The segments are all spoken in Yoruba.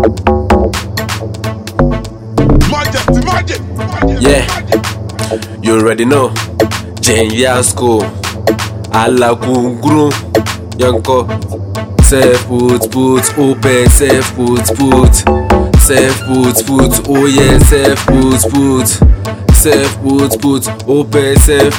Yeah, you already know. Jane Yasko, Ala Gungru, Yanko. Self put, open, self put, oh yeah, self put, open, self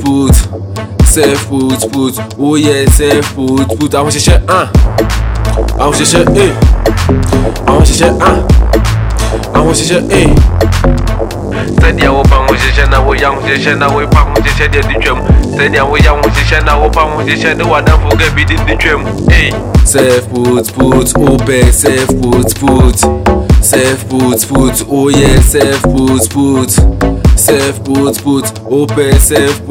put, oh yeah, self put. I want to share, I want to share, I want to share, I want to share, Said ya opa musician na we young musician na we pa musician the drum. Said ya we young musician na opa musician the one that forget be the drum. Hey, self put, open, self put, oh yeah, self put, open, self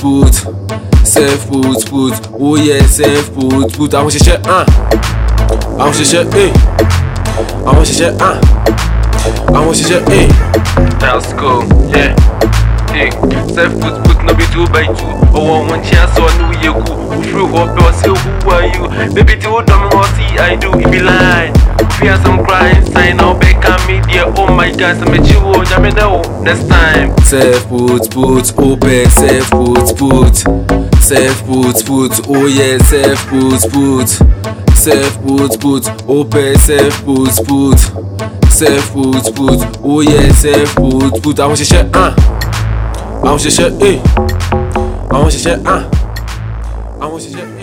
put, oh yeah, self put. I want to share, I want to share, I want to share, I want to share, Let's go, yeah. Hey, self put no be 2 by 2. Oh, one chance on New Year. Who hope you say who are you? Baby, to don't know see I do it be lie. Fear some crying sign out back at me dear. Oh my God, I met you. Jammy know next time. Self put, open, self put, oh yeah, self put, open, self put. Oh yeah, self put. I want to share, I want to share, I want to share, I want to share.